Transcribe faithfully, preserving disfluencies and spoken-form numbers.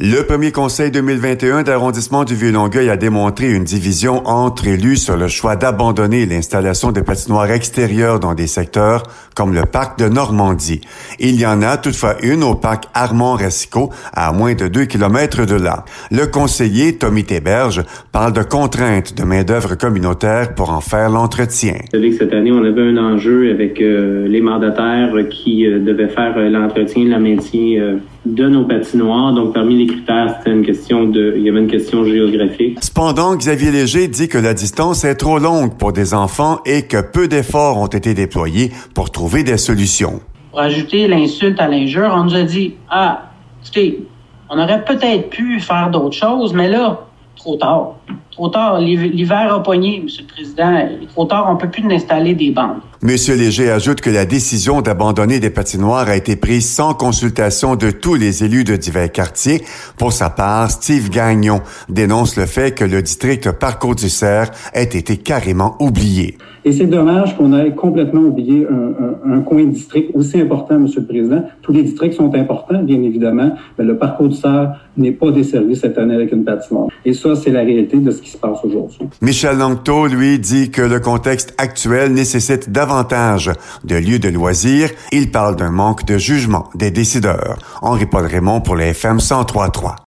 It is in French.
Le premier conseil deux mille vingt et un d'arrondissement du Vieux-Longueuil a démontré une division entre élus sur le choix d'abandonner l'installation de patinoires extérieures dans des secteurs comme le parc de Normandie. Il y en a toutefois une au parc Armand-Racicot, à moins de deux kilomètres de là. Le conseiller Tommy Théberge parle de contraintes de main-d'œuvre communautaire pour en faire l'entretien. Vous savez que cette année, on avait un enjeu avec euh, les mandataires qui euh, devaient faire euh, l'entretien, le maintien euh, de nos patinoires. Donc, parmi les critères, c'était une question de, il y avait une question géographique. Cependant, Xavier Léger dit que la distance est trop longue pour des enfants et que peu d'efforts ont été déployés pour trouver des solutions. Pour ajouter l'insulte à l'injure, on nous a dit, ah, écoutez, on aurait peut-être pu faire d'autres choses, mais là, trop tard. Trop tard. L'hiver a pogné, M. le Président. Trop tard, on ne peut plus installer des bandes. M. Léger ajoute que la décision d'abandonner des patinoires a été prise sans consultation de tous les élus de divers quartiers. Pour sa part, Steve Gagnon dénonce le fait que le district Parcours-du-Cerf ait été carrément oublié. Et c'est dommage qu'on ait complètement oublié un, un, un coin de district aussi important, M. le Président. Tous les districts sont importants, bien évidemment, mais le Parcours-du-Cerf n'est pas desservi cette année avec une patinoire. Et ça, c'est la réalité de ce qui se passe aujourd'hui. Michel Langto, lui, dit que le contexte actuel nécessite davantage de lieux de loisirs. Il parle d'un manque de jugement des décideurs. Henri Paul Raymond pour le F M cent trois point trois.